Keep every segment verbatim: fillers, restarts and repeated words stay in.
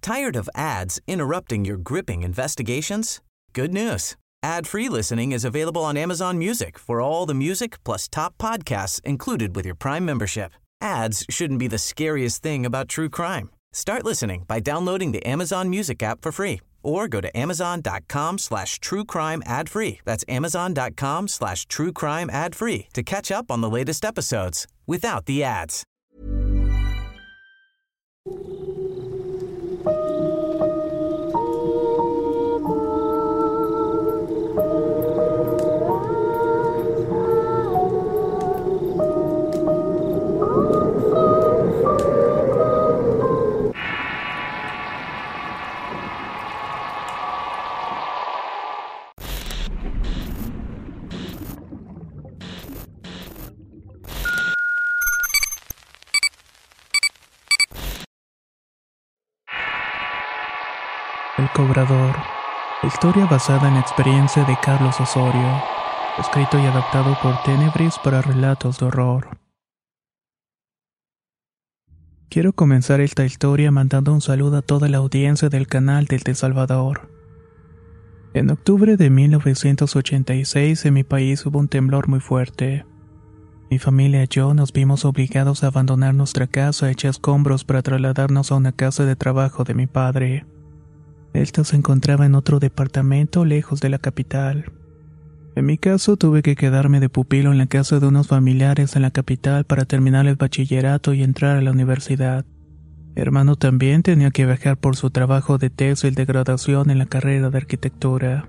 Tired of ads interrupting your gripping investigations? Good news. Ad-free listening is available on Amazon Music for all the music plus top podcasts included with your Prime membership. Ads shouldn't be the scariest thing about true crime. Start listening by downloading the Amazon Music app for free or go to amazon.com slash true crime ad free. That's amazon.com slash true crime ad free to catch up on the latest episodes without the ads. El cobrador. Historia basada en la experiencia de Carlos Osorio. Escrito y adaptado por Tenebris para relatos de horror. Quiero comenzar esta historia mandando un saludo a toda la audiencia del canal del de Salvador. En octubre de mil novecientos ochenta y seis en mi país hubo un temblor muy fuerte. Mi familia y yo nos vimos obligados a abandonar nuestra casa hecha escombros para trasladarnos a una casa de trabajo de mi padre. Esta se encontraba en otro departamento lejos de la capital. En mi caso tuve que quedarme de pupilo en la casa de unos familiares en la capital para terminar el bachillerato y entrar a la universidad. Mi hermano también tenía que viajar por su trabajo de tesis de graduación en la carrera de arquitectura.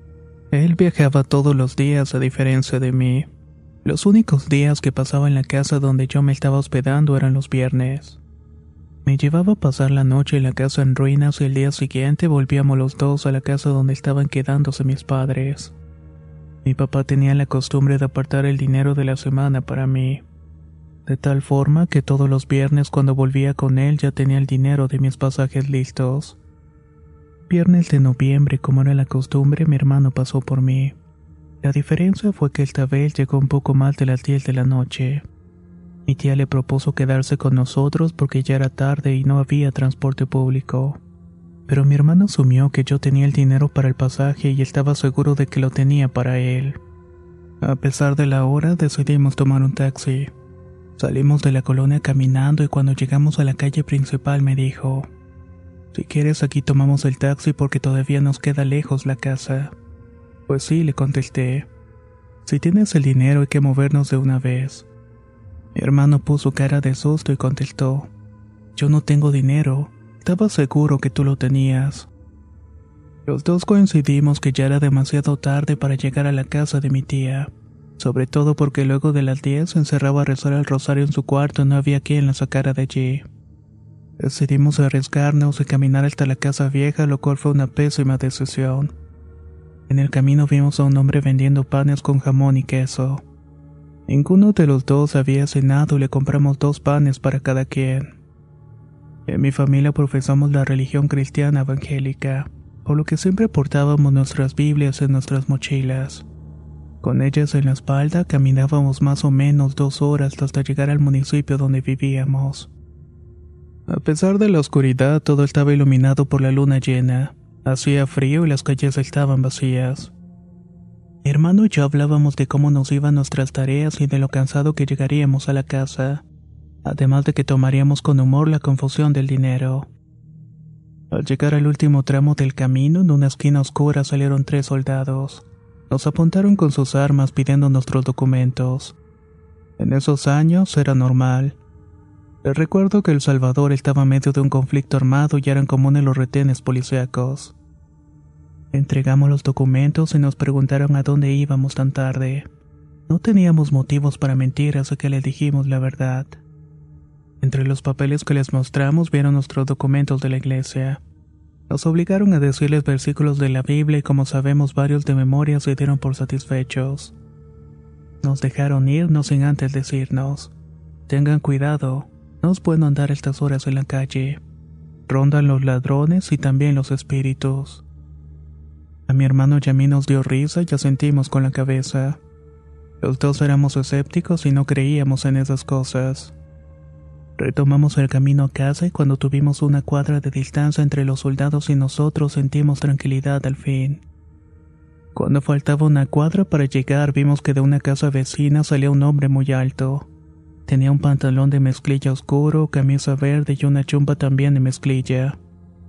Él viajaba todos los días a diferencia de mí. Los únicos días que pasaba en la casa donde yo me estaba hospedando eran los viernes. Me llevaba a pasar la noche en la casa en ruinas y el día siguiente volvíamos los dos a la casa donde estaban quedándose mis padres. Mi papá tenía la costumbre de apartar el dinero de la semana para mí, de tal forma que todos los viernes cuando volvía con él ya tenía el dinero de mis pasajes listos. Viernes de noviembre, como era la costumbre, mi hermano pasó por mí. La diferencia fue que esta vez llegó un poco más de las diez de la noche. Mi tía le propuso quedarse con nosotros porque ya era tarde y no había transporte público. Pero mi hermano asumió que yo tenía el dinero para el pasaje y estaba seguro de que lo tenía para él. A pesar de la hora, decidimos tomar un taxi. Salimos de la colonia caminando y cuando llegamos a la calle principal me dijo: «Si quieres aquí tomamos el taxi porque todavía nos queda lejos la casa». «Pues sí», le contesté. «Si tienes el dinero hay que movernos de una vez». Mi hermano puso cara de susto y contestó: «Yo no tengo dinero, estaba seguro que tú lo tenías». Los dos coincidimos que ya era demasiado tarde para llegar a la casa de mi tía, sobre todo porque luego de las diez se encerraba a rezar el rosario en su cuarto y no había quien la sacara de allí. Decidimos arriesgarnos y caminar hasta la casa vieja, lo cual fue una pésima decisión. En el camino vimos a un hombre vendiendo panes con jamón y queso. Ninguno de los dos había cenado y le compramos dos panes para cada quien. En mi familia profesamos la religión cristiana evangélica, por lo que siempre portábamos nuestras Biblias en nuestras mochilas. Con ellas en la espalda caminábamos más o menos dos horas hasta llegar al municipio donde vivíamos. A pesar de la oscuridad, todo estaba iluminado por la luna llena. Hacía frío y las calles estaban vacías. Mi hermano y yo hablábamos de cómo nos iban nuestras tareas y de lo cansado que llegaríamos a la casa, además de que tomaríamos con humor la confusión del dinero. Al llegar al último tramo del camino, en una esquina oscura salieron tres soldados. Nos apuntaron con sus armas pidiendo nuestros documentos. En esos años era normal. Les recuerdo que El Salvador estaba en medio de un conflicto armado y eran comunes los retenes policíacos. Entregamos los documentos y nos preguntaron a dónde íbamos tan tarde. No teníamos motivos para mentir, así que les dijimos la verdad. Entre los papeles que les mostramos vieron nuestros documentos de la iglesia. Nos obligaron a decirles versículos de la Biblia y como sabemos varios de memoria se dieron por satisfechos. Nos dejaron ir no sin antes decirnos: «Tengan cuidado, no es bueno andar a estas horas en la calle. Rondan los ladrones y también los espíritus». A mi hermano y a mí nos dio risa y asentimos con la cabeza. Los dos éramos escépticos y no creíamos en esas cosas. Retomamos el camino a casa y cuando tuvimos una cuadra de distancia entre los soldados y nosotros sentimos tranquilidad al fin. Cuando faltaba una cuadra para llegar vimos que de una casa vecina salía un hombre muy alto. Tenía un pantalón de mezclilla oscuro, camisa verde y una chumpa también de mezclilla.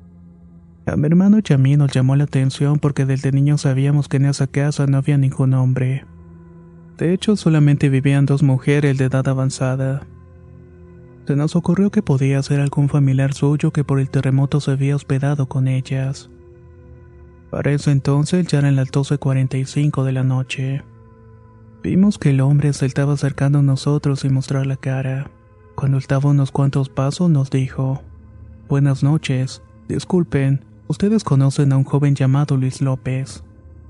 A mi hermano y a mí nos llamó la atención porque desde niños sabíamos que en esa casa no había ningún hombre. De hecho, solamente vivían dos mujeres de edad avanzada. Se nos ocurrió que podía ser algún familiar suyo que por el terremoto se había hospedado con ellas. Para ese entonces ya eran las doce cuarenta y cinco de la noche. Vimos que el hombre se estaba acercando a nosotros sin mostrar la cara. Cuando estaba a unos cuantos pasos nos dijo: «Buenas noches, disculpen, ustedes conocen a un joven llamado Luis López».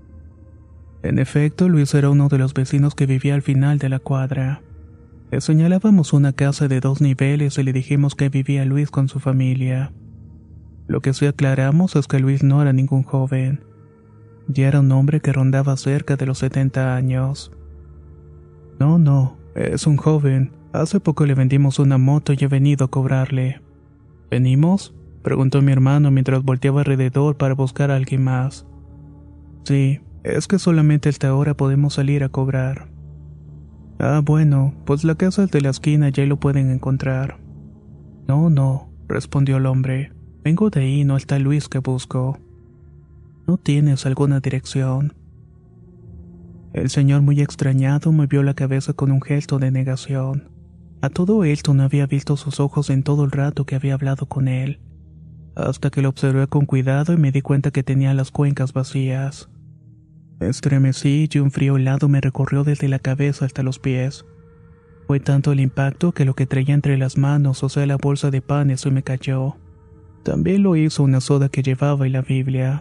En efecto, Luis era uno de los vecinos que vivía al final de la cuadra. Le señalábamos una casa de dos niveles y le dijimos que vivía Luis con su familia. Lo que sí aclaramos es que Luis no era ningún joven. Ya era un hombre que rondaba cerca de los setenta años. No, no, es un joven. Hace poco le vendimos una moto y he venido a cobrarle. ¿Venimos?, preguntó mi hermano mientras volteaba alrededor para buscar a alguien más. Sí, es que solamente hasta ahora podemos salir a cobrar. Ah, bueno, pues la casa es de la esquina, ya lo pueden encontrar. No, no, respondió el hombre. Vengo de ahí, no está Luis que busco. ¿No tienes alguna dirección? El señor, muy extrañado, movió la cabeza con un gesto de negación. A todo esto no había visto sus ojos en todo el rato que había hablado con él, hasta que lo observé con cuidado y me di cuenta que tenía las cuencas vacías. Me estremecí y un frío helado me recorrió desde la cabeza hasta los pies. Fue tanto el impacto que lo que traía entre las manos, o sea la bolsa de panes, se me cayó. También lo hizo una soda que llevaba y la Biblia.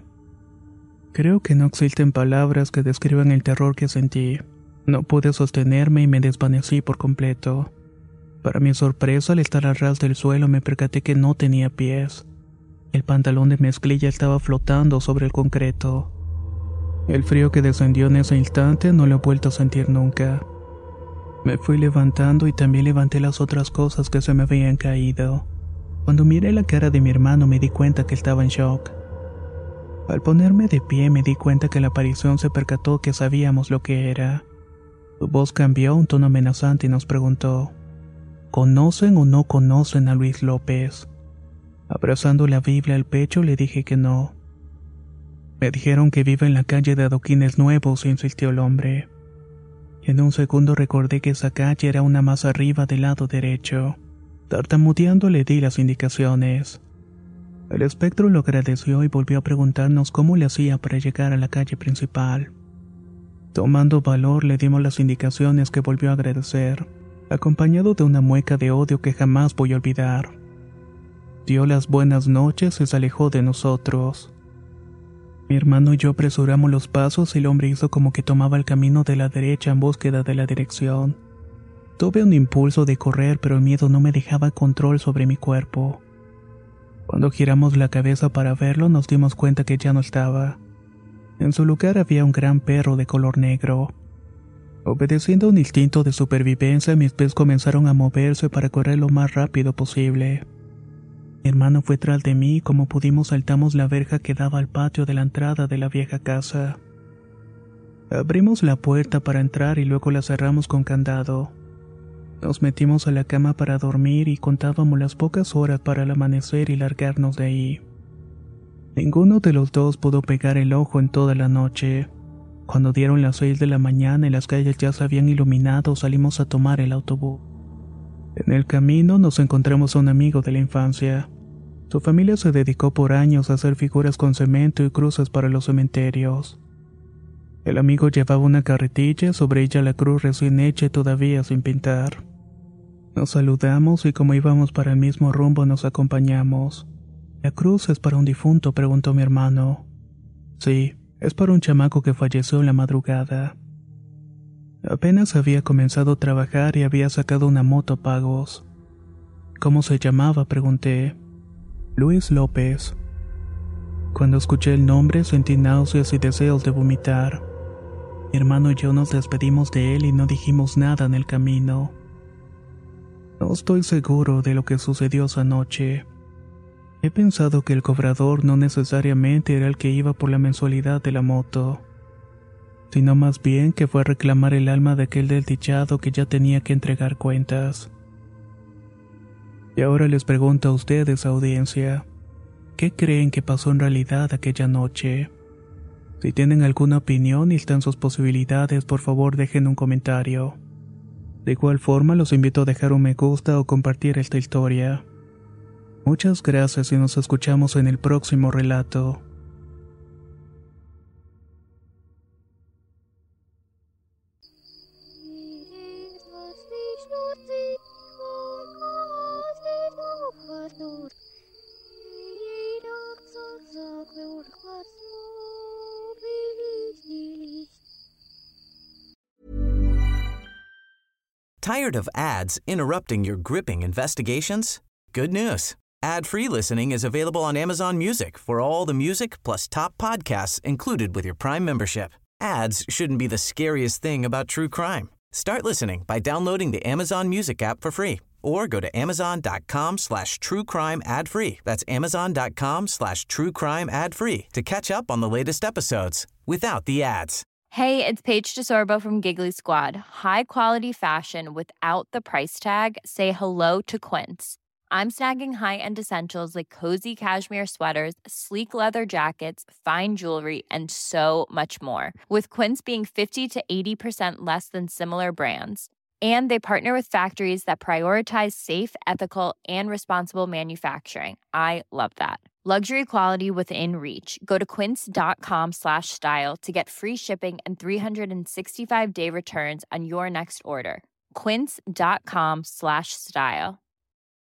Creo que no existen palabras que describan el terror que sentí. No pude sostenerme y me desvanecí por completo. Para mi sorpresa, al estar al ras del suelo me percaté que no tenía pies. El pantalón de mezclilla estaba flotando sobre el concreto. El frío que descendió en ese instante no lo he vuelto a sentir nunca. Me fui levantando y también levanté las otras cosas que se me habían caído. Cuando miré la cara de mi hermano me di cuenta que estaba en shock. Al ponerme de pie me di cuenta que la aparición se percató que sabíamos lo que era. Su voz cambió a un tono amenazante y nos preguntó: ¿conocen o no conocen a Luis López? Abrazando la Biblia al pecho le dije que no. Me dijeron que vive en la calle de Adoquines Nuevos, insistió el hombre. En un segundo recordé que esa calle era una más arriba del lado derecho. Tartamudeando le di las indicaciones. El espectro lo agradeció y volvió a preguntarnos cómo le hacía para llegar a la calle principal. Tomando valor le dimos las indicaciones que volvió a agradecer, acompañado de una mueca de odio que jamás voy a olvidar. Dio las buenas noches y se alejó de nosotros. Mi hermano y yo apresuramos los pasos y el hombre hizo como que tomaba el camino de la derecha en búsqueda de la dirección. Tuve un impulso de correr, pero el miedo no me dejaba control sobre mi cuerpo. Cuando giramos la cabeza para verlo, nos dimos cuenta que ya no estaba. En su lugar había un gran perro de color negro. Obedeciendo a un instinto de supervivencia, mis pies comenzaron a moverse para correr lo más rápido posible. Mi hermano fue tras de mí y como pudimos saltamos la verja que daba al patio de la entrada de la vieja casa. Abrimos la puerta para entrar y luego la cerramos con candado. Nos metimos a la cama para dormir y contábamos las pocas horas para el amanecer y largarnos de ahí. Ninguno de los dos pudo pegar el ojo en toda la noche. Cuando dieron las seis de la mañana y las calles ya se habían iluminado, salimos a tomar el autobús. En el camino nos encontramos a un amigo de la infancia. Su familia se dedicó por años a hacer figuras con cemento y cruces para los cementerios. El amigo llevaba una carretilla, sobre ella la cruz recién hecha y todavía sin pintar. Nos saludamos y como íbamos para el mismo rumbo nos acompañamos. ¿La cruz es para un difunto?, preguntó mi hermano. Sí, es para un chamaco que falleció en la madrugada. Apenas había comenzado a trabajar y había sacado una moto a pagos. ¿Cómo se llamaba?, pregunté. Luis López. Cuando escuché el nombre sentí náuseas y deseos de vomitar. Mi hermano y yo nos despedimos de él y no dijimos nada en el camino. No estoy seguro de lo que sucedió esa noche. He pensado que el cobrador no necesariamente era el que iba por la mensualidad de la moto, sino más bien que fue a reclamar el alma de aquel desdichado que ya tenía que entregar cuentas. Y ahora les pregunto a ustedes, audiencia, ¿qué creen que pasó en realidad aquella noche? Si tienen alguna opinión y están sus posibilidades, por favor dejen un comentario. De igual forma, los invito a dejar un me gusta o compartir esta historia. Muchas gracias y nos escuchamos en el próximo relato. Tired of ads interrupting your gripping investigations? Good news. Ad-free listening is available on Amazon Music for all the music plus top podcasts included with your Prime membership. Ads shouldn't be the scariest thing about true crime. Start listening by downloading the Amazon Music app for free or go to amazon.com slash true crime ad free. That's amazon.com slash true crime ad free to catch up on the latest episodes without the ads. Hey, it's Paige DeSorbo from Giggly Squad. High quality fashion without the price tag. Say hello to Quince. I'm snagging high-end essentials like cozy cashmere sweaters, sleek leather jackets, fine jewelry, and so much more. With Quince being fifty to eighty percent less than similar brands. And they partner with factories that prioritize safe, ethical, and responsible manufacturing. I love that. Luxury quality within reach. Go to quince.com slash style to get free shipping and three sixty-five day returns on your next order. Quince.com slash style.